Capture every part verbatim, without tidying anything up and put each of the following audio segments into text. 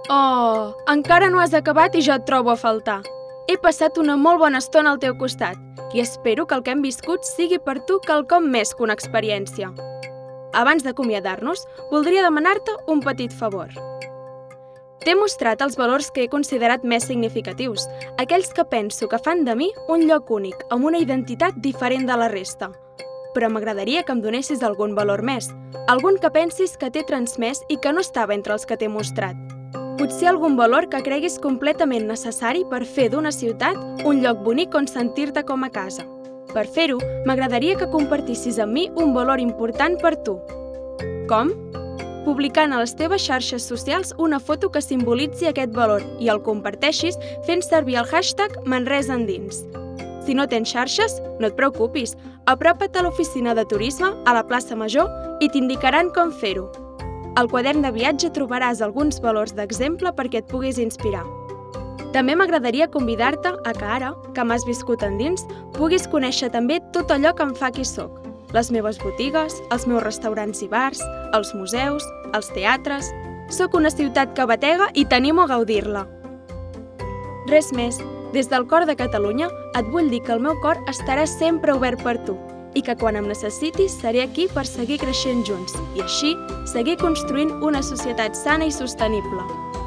Oh, encara no has acabat i ja et trobo a faltar. He passat una molt bona estona al teu costat i espero que el que hem viscut sigui per tu quelcom més que una experiència. Abans d'acomiadar-nos, voldria demanar-te un petit favor. T'he mostrat els valors que he considerat més significatius, aquells que penso que fan de mi un lloc únic, amb una identitat diferent de la resta. Però m'agradaria que em donessis algun valor més, algun que pensis que t'he transmès i que no estava entre els que t'he mostrat. Potser algun valor que creguis completament necessari per fer d'una ciutat un lloc bonic on sentir-te com a casa. Per fer-ho, m'agradaria que compartissis amb mi un valor important per tu. Com? Publicant a les teves xarxes socials una foto que simbolitzi aquest valor i el comparteixis fent servir el hashtag ManresaEndins. Si no tens xarxes, no et preocupis, apropa't a l'oficina de turisme a la plaça Major i t'indicaran com fer-ho. Al quadern de viatge trobaràs alguns valors d'exemple perquè et puguis inspirar. També m'agradaria convidar-te a que ara, que m'has viscut endins, puguis conèixer també tot allò que em fa qui soc. Les meves botigues, els meus restaurants i bars, els museus, els teatres... Soc una ciutat que batega i t'animo a gaudir-la. Res més, des del cor de Catalunya et vull dir que el meu cor estarà sempre obert per tu i que quan em necessitis seré aquí per seguir creixent junts i així seguir construint una societat sana i sostenible.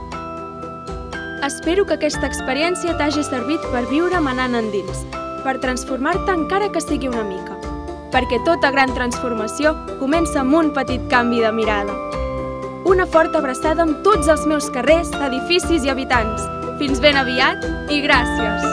Espero que aquesta experiència t'hagi servit per viure manant endins, per transformar-te encara que sigui una mica, perquè tota gran transformació comença amb un petit canvi de mirada. Una forta abraçada amb tots els meus carrers, edificis i habitants. Fins ben aviat i gràcies!